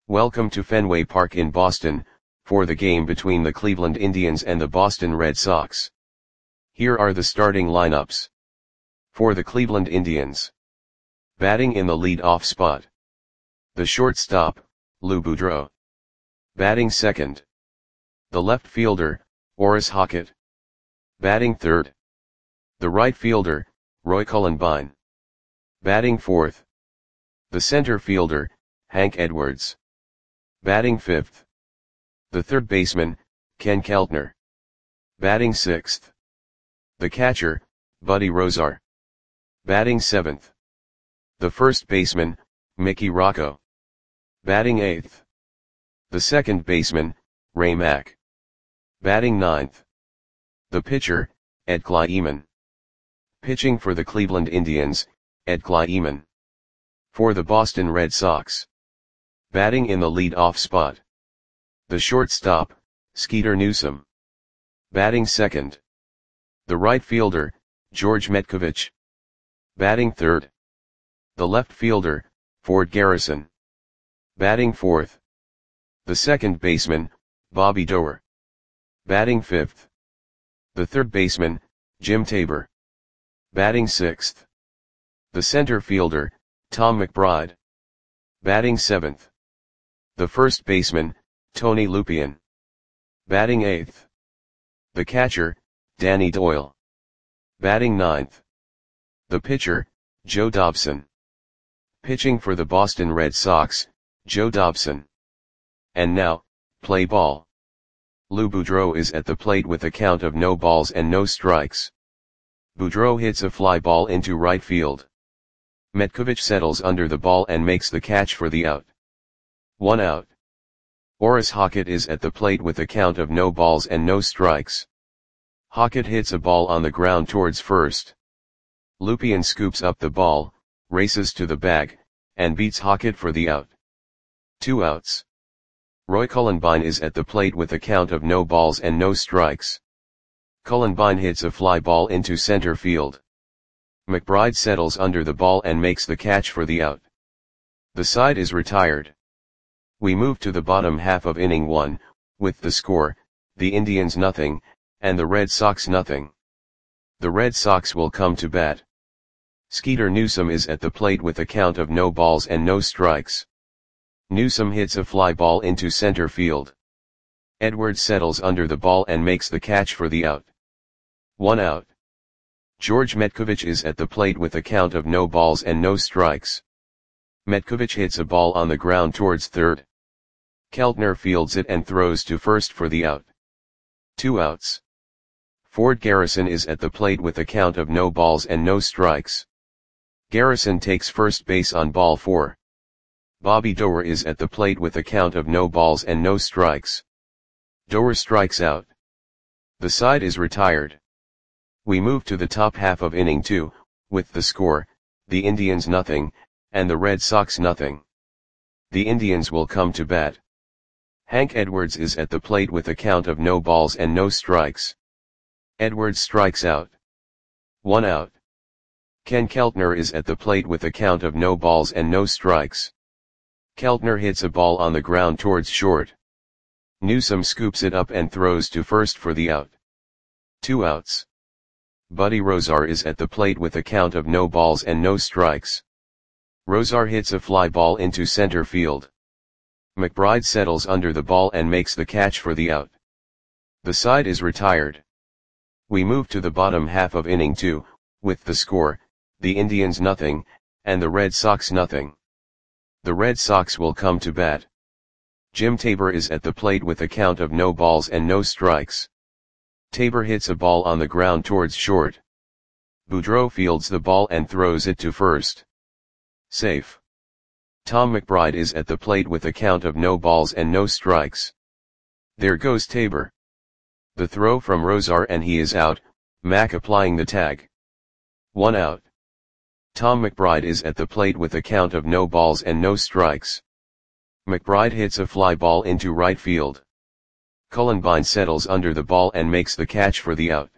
Welcome to Fenway Park in Boston, for the game between the Cleveland Indians and the Boston Red Sox. Here are the starting lineups. For the Cleveland Indians. Batting in the lead-off spot. The shortstop, Lou Boudreau. Batting second. The left fielder, Horace Hockett. Batting third. The right fielder, Roy Cullenbine. Batting fourth. The center fielder, Hank Edwards. Batting fifth. The third baseman, Ken Keltner. Batting sixth. The catcher, Buddy Rozar. Batting seventh. The first baseman, Mickey Rocco. Batting eighth. The second baseman, Ray Mack. Batting ninth. The pitcher, Ed Kleiman. Pitching for the Cleveland Indians, Ed Kleiman. For the Boston Red Sox. Batting in the lead-off spot. The shortstop, Skeeter Newsom. Batting second. The right fielder, George Metcovich. Batting third. The left fielder, Ford Garrison. Batting fourth. The second baseman, Bobby Doerr. Batting fifth. The third baseman, Jim Tabor. Batting sixth. The center fielder, Tom McBride. Batting seventh. The first baseman, Tony Lupien. Batting eighth. The catcher, Danny Doyle. Batting ninth. The pitcher, Joe Dobson. Pitching for the Boston Red Sox, Joe Dobson. And now, play ball. Lou Boudreau is at the plate with a count of no balls and no strikes. Boudreau hits a fly ball into right field. Metcovich settles under the ball and makes the catch for the out. 1 out. Horace Hockett is at the plate with a count of no balls and no strikes. Hockett hits a ball on the ground towards first. Lupien scoops up the ball, races to the bag, and beats Hockett for the out. 2 outs. Roy Cullenbine is at the plate with a count of no balls and no strikes. Cullenbine hits a fly ball into center field. McBride settles under the ball and makes the catch for the out. The side is retired. We move to the bottom half of inning 1, with the score, the Indians nothing, and the Red Sox nothing. The Red Sox will come to bat. Skeeter Newsom is at the plate with a count of no balls and no strikes. Newsom hits a fly ball into center field. Edwards settles under the ball and makes the catch for the out. 1 out. George Metcovich is at the plate with a count of no balls and no strikes. Metcovich hits a ball on the ground towards third. Keltner fields it and throws to first for the out. 2 outs. Ford Garrison is at the plate with a count of no balls and no strikes. Garrison takes first base on ball 4. Bobby Doerr is at the plate with a count of no balls and no strikes. Doerr strikes out. The side is retired. We move to the top half of inning 2, with the score, the Indians nothing, and the Red Sox nothing. The Indians will come to bat. Hank Edwards is at the plate with a count of no balls and no strikes. Edwards strikes out. 1 out. Ken Keltner is at the plate with a count of no balls and no strikes. Keltner hits a ball on the ground towards short. Newsom scoops it up and throws to first for the out. 2 outs. Buddy Rozar is at the plate with a count of no balls and no strikes. Rozar hits a fly ball into center field. McBride settles under the ball and makes the catch for the out. The side is retired. We move to the bottom half of inning 2, with the score, the Indians nothing, and the Red Sox nothing. The Red Sox will come to bat. Jim Tabor is at the plate with a count of no balls and no strikes. Tabor hits a ball on the ground towards short. Boudreau fields the ball and throws it to first. Safe. Tom McBride is at the plate with a count of no balls and no strikes. There goes Tabor. The throw from Rozar and he is out, Mack applying the tag. 1 out. Tom McBride is at the plate with a count of no balls and no strikes. McBride hits a fly ball into right field. Cullenbine settles under the ball and makes the catch for the out.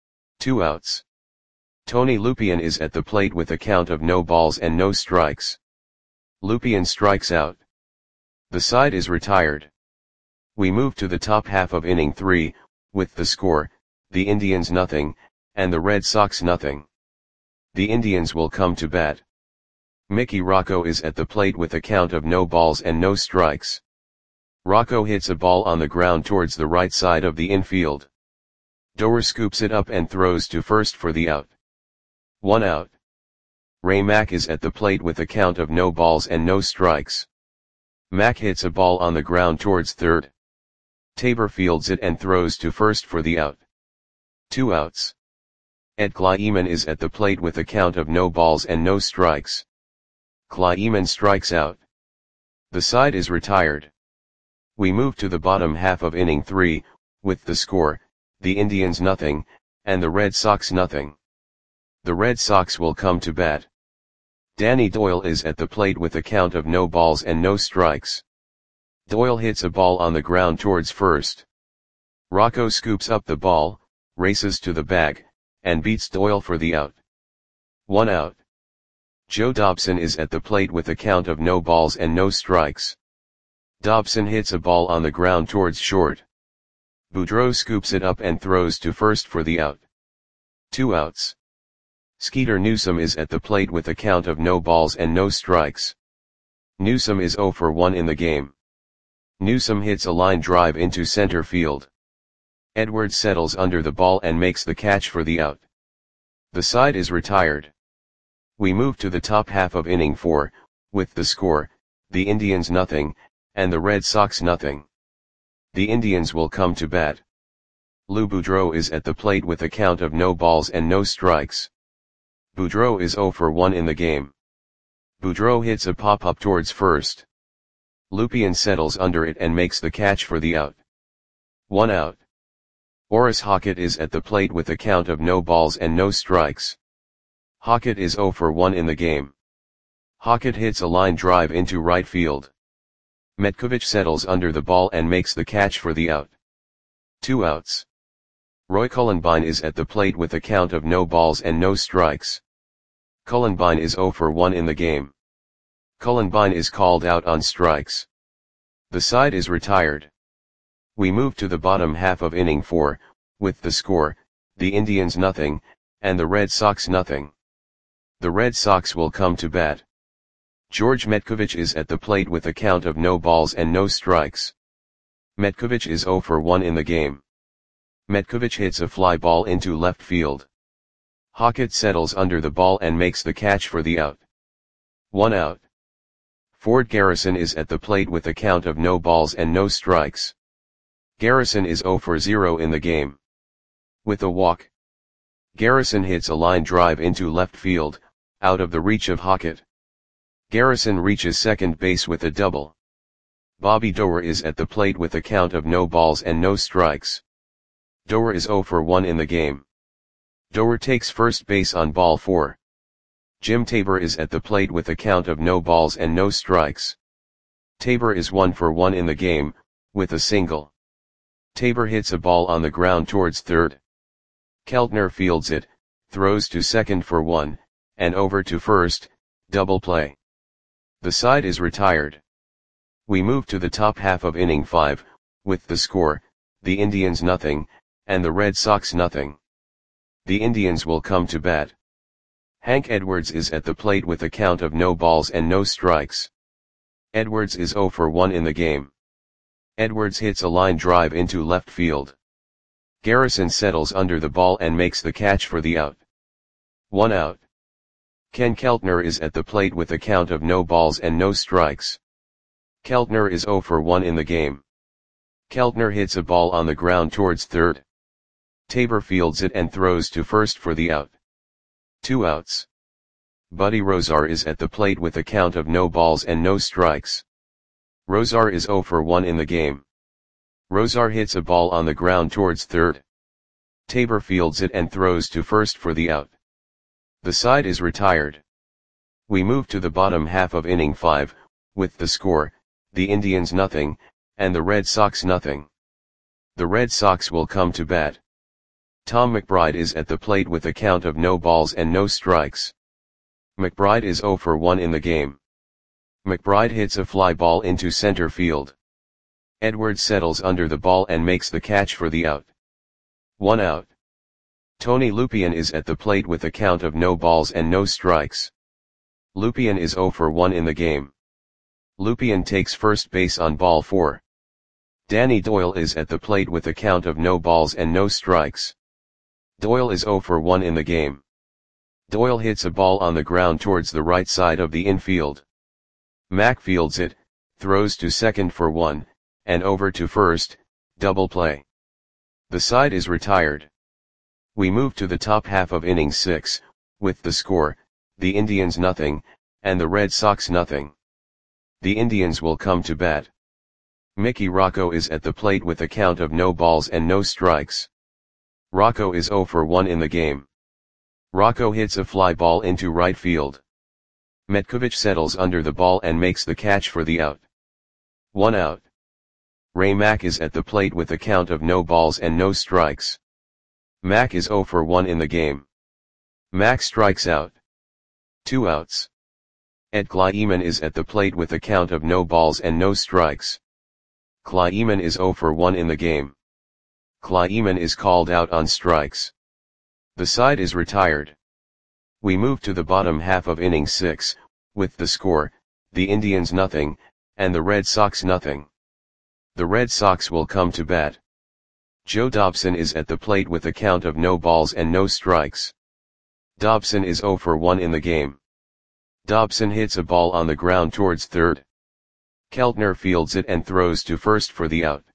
2 outs. Tony Lupien is at the plate with a count of no balls and no strikes. Lupien strikes out. The side is retired. We move to the top half of inning 3, with the score, the Indians nothing, and the Red Sox nothing. The Indians will come to bat. Mickey Rocco is at the plate with a count of no balls and no strikes. Rocco hits a ball on the ground towards the right side of the infield. Doer scoops it up and throws to first for the out. 1 out. Ray Mack is at the plate with a count of no balls and no strikes. Mack hits a ball on the ground towards third. Tabor fields it and throws to first for the out. 2 outs. Ed Kleiman is at the plate with a count of no balls and no strikes. Kleiman strikes out. The side is retired. We move to the bottom half of inning 3, with the score, the Indians nothing, and the Red Sox nothing. The Red Sox will come to bat. Danny Doyle is at the plate with a count of no balls and no strikes. Doyle hits a ball on the ground towards first. Rocco scoops up the ball, races to the bag, and beats Doyle for the out. 1 out. Joe Dobson is at the plate with a count of no balls and no strikes. Dobson hits a ball on the ground towards short. Boudreau scoops it up and throws to first for the out. 2 outs. Skeeter Newsome is at the plate with a count of no balls and no strikes. Newsome is 0 for 1 in the game. Newsome hits a line drive into center field. Edwards settles under the ball and makes the catch for the out. The side is retired. We move to the top half of inning 4, with the score, the Indians nothing, and the Red Sox nothing. The Indians will come to bat. Lou Boudreau is at the plate with a count of no balls and no strikes. Boudreau is 0 for 1 in the game. Boudreau hits a pop-up towards first. Lupien settles under it and makes the catch for the out. 1 out. Orris Hockett is at the plate with a count of no balls and no strikes. Hockett is 0 for 1 in the game. Hockett hits a line drive into right field. Metkovich settles under the ball and makes the catch for the out. 2 outs. Roy Cullenbine is at the plate with a count of no balls and no strikes. Cullenbine is 0 for 1 in the game. Cullenbine is called out on strikes. The side is retired. We move to the bottom half of inning 4, with the score, the Indians nothing, and the Red Sox nothing. The Red Sox will come to bat. George Metkovich is at the plate with a count of no balls and no strikes. Metkovich is 0 for 1 in the game. Metkovich hits a fly ball into left field. Hockett settles under the ball and makes the catch for the out. 1 out. Ford Garrison is at the plate with a count of no balls and no strikes. Garrison is 0 for 0 in the game. With a walk. Garrison hits a line drive into left field, out of the reach of Hockett. Garrison reaches second base with a double. Bobby Doer is at the plate with a count of no balls and no strikes. Doer is 0 for 1 in the game. Doer takes first base on ball 4. Jim Tabor is at the plate with a count of no balls and no strikes. Tabor is 1 for 1 in the game, with a single. Tabor hits a ball on the ground towards third. Keltner fields it, throws to second for 1, and over to first, double play. The side is retired. We move to the top half of inning 5, with the score, the Indians nothing, and the Red Sox nothing. The Indians will come to bat. Hank Edwards is at the plate with a count of no balls and no strikes. Edwards is 0 for 1 in the game. Edwards hits a line drive into left field. Garrison settles under the ball and makes the catch for the out. 1 out. Ken Keltner is at the plate with a count of no balls and no strikes. Keltner is 0 for 1 in the game. Keltner hits a ball on the ground towards third. Tabor fields it and throws to first for the out. 2 outs. Buddy Rozar is at the plate with a count of no balls and no strikes. Rozar is 0 for 1 in the game. Rozar hits a ball on the ground towards third. Tabor fields it and throws to first for the out. The side is retired. We move to the bottom half of inning 5, with the score, the Indians nothing, and the Red Sox nothing. The Red Sox will come to bat. Tom McBride is at the plate with a count of no balls and no strikes. McBride is 0 for 1 in the game. McBride hits a fly ball into center field. Edwards settles under the ball and makes the catch for the out. 1 out. Tony Lupien is at the plate with a count of no balls and no strikes. Lupien is 0 for 1 in the game. Lupien takes first base on ball 4. Danny Doyle is at the plate with a count of no balls and no strikes. Doyle is 0 for 1 in the game. Doyle hits a ball on the ground towards the right side of the infield. Mack fields it, throws to second for 1, and over to first, double play. The side is retired. We move to the top half of inning 6, with the score, the Indians nothing, and the Red Sox nothing. The Indians will come to bat. Mickey Rocco is at the plate with a count of no balls and no strikes. Rocco is 0 for 1 in the game. Rocco hits a fly ball into right field. Metkovich settles under the ball and makes the catch for the out. 1 out. Ray Mack is at the plate with a count of no balls and no strikes. Mack is 0 for 1 in the game. Mack strikes out. 2 outs. Ed Kleiman is at the plate with a count of no balls and no strikes. Kleiman is 0 for 1 in the game. Kleiman is called out on strikes. The side is retired. We move to the bottom half of inning 6, with the score, the Indians nothing, and the Red Sox nothing. The Red Sox will come to bat. Joe Dobson is at the plate with a count of no balls and no strikes. Dobson is 0 for 1 in the game. Dobson hits a ball on the ground towards third. Keltner fields it and throws to first for the out.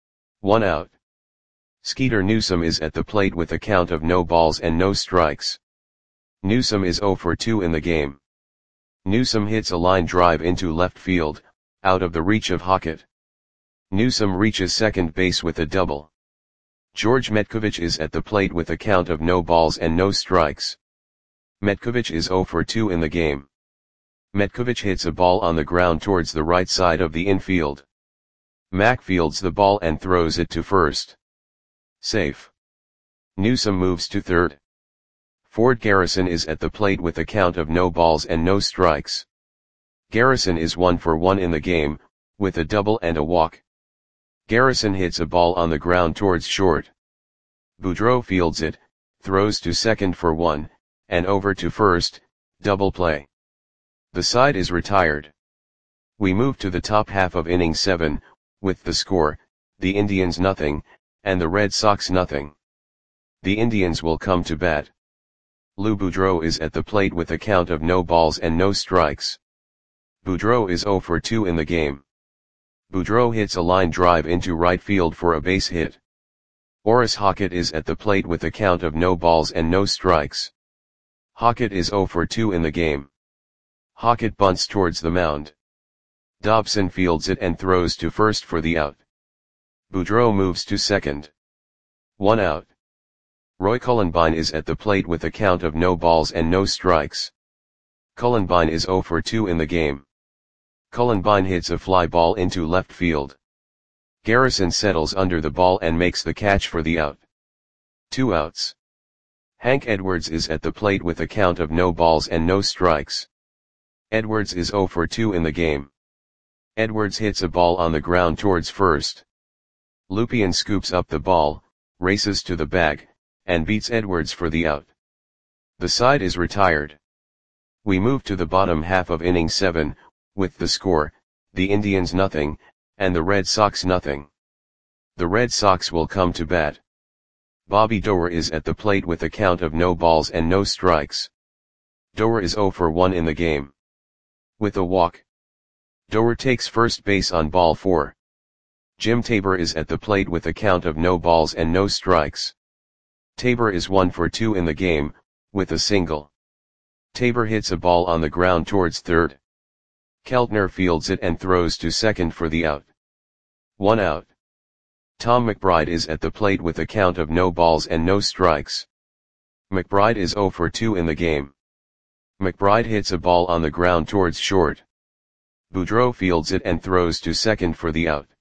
1 out. Skeeter Newsom is at the plate with a count of no balls and no strikes. Newsom is 0 for 2 in the game. Newsom hits a line drive into left field, out of the reach of Hockett. Newsom reaches second base with a double. George Metkovich is at the plate with a count of no balls and no strikes. Metkovich is 0 for 2 in the game. Metkovich hits a ball on the ground towards the right side of the infield. Mack fields the ball and throws it to first. Safe. Newsom moves to third. Ford Garrison is at the plate with a count of no balls and no strikes. Garrison is 1 for 1 in the game, with a double and a walk. Garrison hits a ball on the ground towards short. Boudreau fields it, throws to second for 1, and over to first, double play. The side is retired. We move to the top half of inning 7, with the score, the Indians nothing, and the Red Sox nothing. The Indians will come to bat. Lou Boudreau is at the plate with a count of no balls and no strikes. Boudreau is 0 for 2 in the game. Boudreau hits a line drive into right field for a base hit. Orris Hockett is at the plate with a count of no balls and no strikes. Hockett is 0 for 2 in the game. Hockett bunts towards the mound. Dobson fields it and throws to first for the out. Boudreau moves to second. 1 out. Roy Cullenbine is at the plate with a count of no balls and no strikes. Cullenbine is 0 for 2 in the game. Cullenbine hits a fly ball into left field. Garrison settles under the ball and makes the catch for the out. 2 outs. Hank Edwards is at the plate with a count of no balls and no strikes. Edwards is 0 for 2 in the game. Edwards hits a ball on the ground towards first. Lupien scoops up the ball, races to the bag, and beats Edwards for the out. The side is retired. We move to the bottom half of inning 7, with the score, the Indians nothing, and the Red Sox nothing. The Red Sox will come to bat. Bobby Doerr is at the plate with a count of no balls and no strikes. Doerr is 0 for 1 in the game. With a walk. Doerr takes first base on ball 4. Jim Tabor is at the plate with a count of no balls and no strikes. Tabor is 1 for 2 in the game, with a single. Tabor hits a ball on the ground towards third. Keltner fields it and throws to second for the out. 1 out. Tom McBride is at the plate with a count of no balls and no strikes. McBride is 0 for 2 in the game. McBride hits a ball on the ground towards short. Boudreau fields it and throws to second for the out.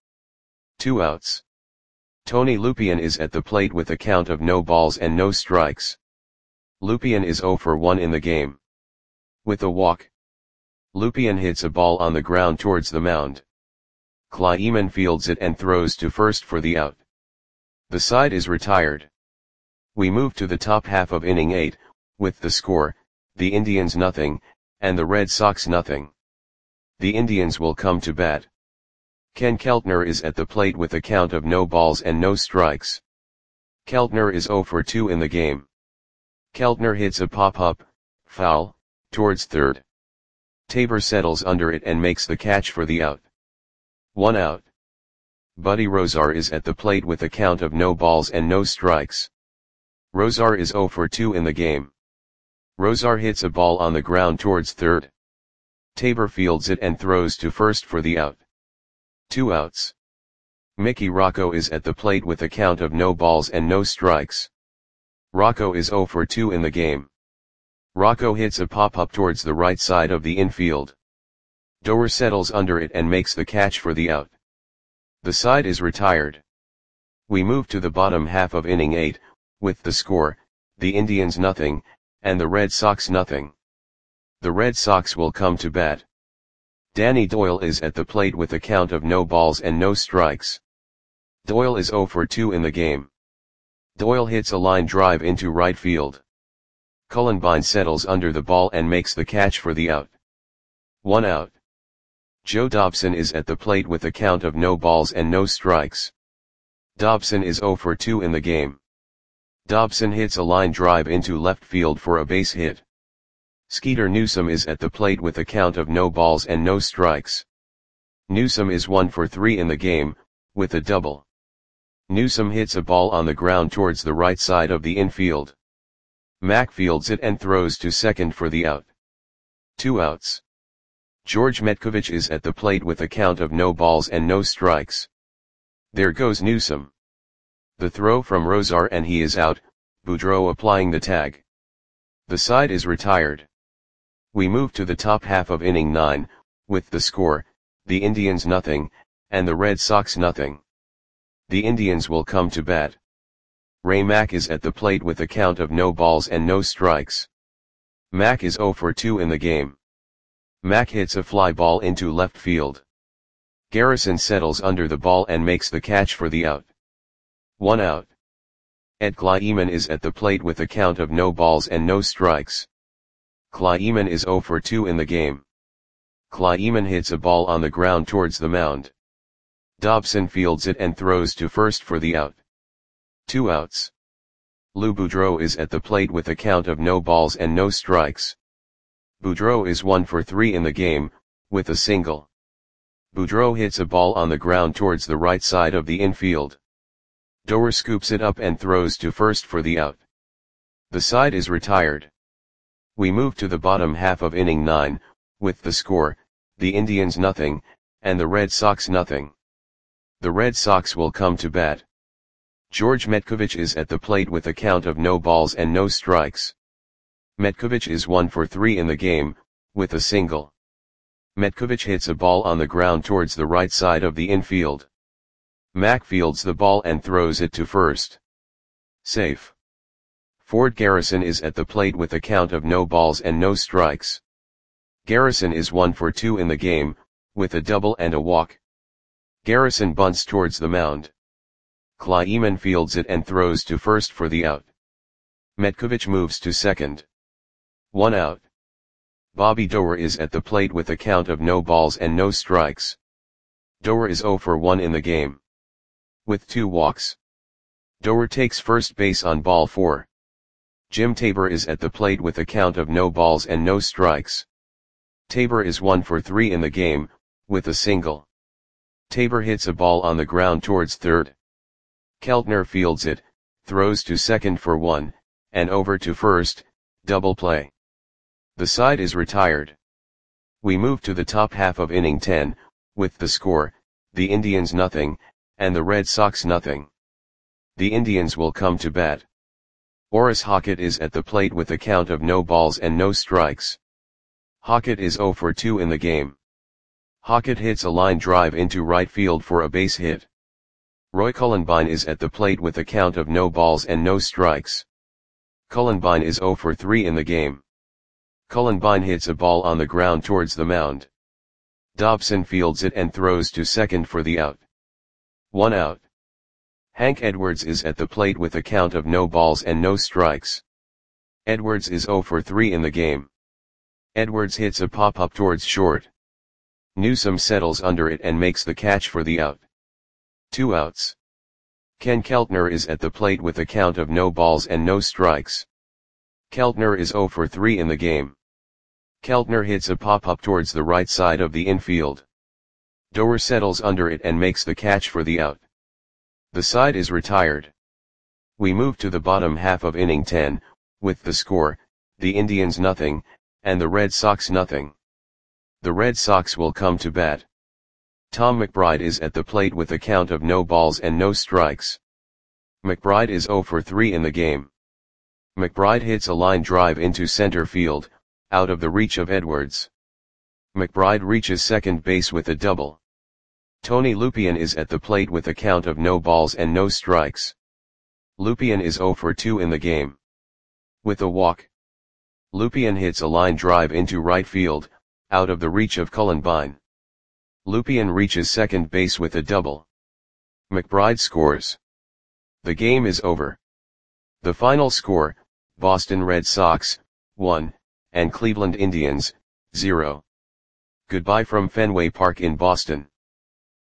2 outs. Tony Lupien is at the plate with a count of no balls and no strikes. Lupien is 0 for 1 in the game. With a walk. Lupien hits a ball on the ground towards the mound. Kleiman fields it and throws to first for the out. The side is retired. We move to the top half of inning 8, with the score, the Indians nothing, and the Red Sox nothing. The Indians will come to bat. Ken Keltner is at the plate with a count of no balls and no strikes. Keltner is 0 for 2 in the game. Keltner hits a pop-up, foul, towards third. Tabor settles under it and makes the catch for the out. 1 out. Buddy Rosar is at the plate with a count of no balls and no strikes. Rosar is 0 for 2 in the game. Rosar hits a ball on the ground towards third. Tabor fields it and throws to first for the out. 2 outs. Mickey Rocco is at the plate with a count of no balls and no strikes. Rocco is 0 for 2 in the game. Rocco hits a pop-up towards the right side of the infield. Doer settles under it and makes the catch for the out. The side is retired. We move to the bottom half of inning 8, with the score, the Indians nothing, and the Red Sox nothing. The Red Sox will come to bat. Danny Doyle is at the plate with a count of no balls and no strikes. Doyle is 0 for 2 in the game. Doyle hits a line drive into right field. Cullenbine settles under the ball and makes the catch for the out. 1 out. Joe Dobson is at the plate with a count of no balls and no strikes. Dobson is 0 for 2 in the game. Dobson hits a line drive into left field for a base hit. Skeeter Newsome is at the plate with a count of no balls and no strikes. Newsome is 1 for 3 in the game, with a double. Newsome hits a ball on the ground towards the right side of the infield. Mack fields it and throws to second for the out. 2 outs. George Metkovich is at the plate with a count of no balls and no strikes. There goes Newsome. The throw from Rosar and he is out, Boudreau applying the tag. The side is retired. We move to the top half of inning 9, with the score, the Indians nothing, and the Red Sox nothing. The Indians will come to bat. Ray Mack is at the plate with a count of no balls and no strikes. Mack is 0 for 2 in the game. Mack hits a fly ball into left field. Garrison settles under the ball and makes the catch for the out. 1 out. Ed Kleiman is at the plate with a count of no balls and no strikes. Kleiman is 0 for 2 in the game. Kleiman hits a ball on the ground towards the mound. Dobson fields it and throws to first for the out. 2 outs. Lou Boudreau is at the plate with a count of no balls and no strikes. Boudreau is 1 for 3 in the game, with a single. Boudreau hits a ball on the ground towards the right side of the infield. Doer scoops it up and throws to first for the out. The side is retired. We move to the bottom half of inning 9, with the score, the Indians nothing, and the Red Sox nothing. The Red Sox will come to bat. George Metkovich is at the plate with a count of no balls and no strikes. Metkovich is 1 for 3 in the game, with a single. Metkovich hits a ball on the ground towards the right side of the infield. Mack fields the ball and throws it to first. Safe. Ford Garrison is at the plate with a count of no balls and no strikes. Garrison is 1 for 2 in the game, with a double and a walk. Garrison bunts towards the mound. Kleiman fields it and throws to first for the out. Metkovich moves to second. 1 out. Bobby Doer is at the plate with a count of no balls and no strikes. Doer is 0 for 1 in the game. With 2 walks. Doer takes first base on ball 4. Jim Tabor is at the plate with a count of no balls and no strikes. Tabor is 1 for 3 in the game, with a single. Tabor hits a ball on the ground towards third. Keltner fields it, throws to second for 1, and over to first, double play. The side is retired. We move to the top half of inning 10, with the score, the Indians nothing, and the Red Sox nothing. The Indians will come to bat. Orris Hockett is at the plate with a count of no balls and no strikes. Hockett is 0 for 2 in the game. Hockett hits a line drive into right field for a base hit. Roy Cullenbine is at the plate with a count of no balls and no strikes. Cullenbine is 0 for 3 in the game. Cullenbine hits a ball on the ground towards the mound. Dobson fields it and throws to second for the out. 1 out. Hank Edwards is at the plate with a count of no balls and no strikes. Edwards is 0 for 3 in the game. Edwards hits a pop-up towards short. Newsom settles under it and makes the catch for the out. 2 outs. Ken Keltner is at the plate with a count of no balls and no strikes. Keltner is 0 for 3 in the game. Keltner hits a pop-up towards the right side of the infield. Doer settles under it and makes the catch for the out. The side is retired. We move to the bottom half of inning 10, with the score, the Indians nothing, and the Red Sox nothing. The Red Sox will come to bat. Tom McBride is at the plate with a count of no balls and no strikes. McBride is 0 for 3 in the game. McBride hits a line drive into center field, out of the reach of Edwards. McBride reaches second base with a double. Tony Lupien is at the plate with a count of no balls and no strikes. Lupien is 0 for 2 in the game. With a walk. Lupien hits a line drive into right field, out of the reach of Cullenbine. Lupien reaches second base with a double. McBride scores. The game is over. The final score, Boston Red Sox, 1, and Cleveland Indians, 0. Goodbye from Fenway Park in Boston.